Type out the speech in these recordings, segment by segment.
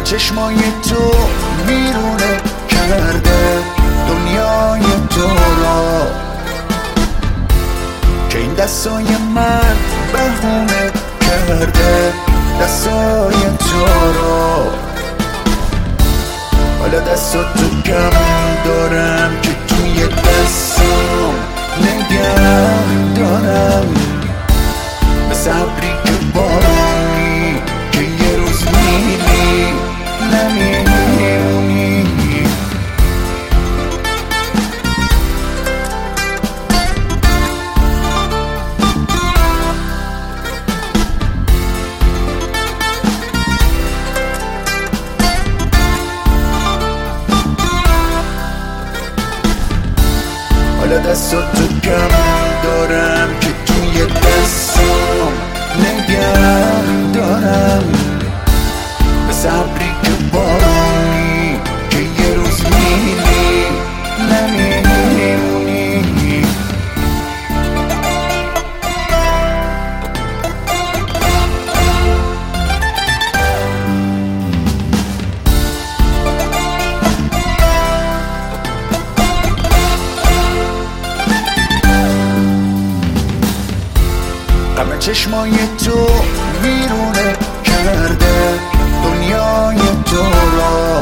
چشمای تو ویرونه کرده دنیای تو را، که این دستای من بهونه کرده دستای تو را. حالا دستاتو کم دارم که توی دستام نگه دارم، مثل ابری که بارونی که یه روز میری نمیمونی. حالا دستاتو کم دارم که توی دستام نگه دارم، مثل ابری که بارونی که یه روز میری نمیمونی. غم چشمای تو ویرونه کرده دنیای تو را،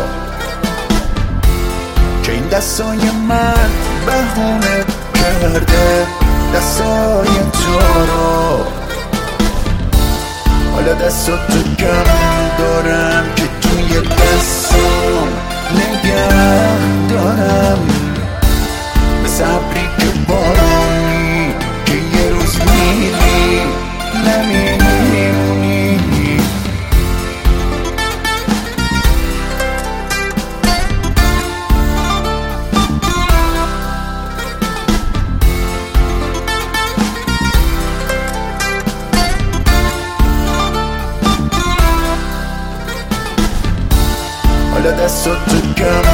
که این دستای من بهونه کرده دستای تو را. حالا دستاتو کم دارم که توی دستام نگه دارم، مثل ابری که بارونی که یه روز میری نمیمونی. حالا دستاتو کم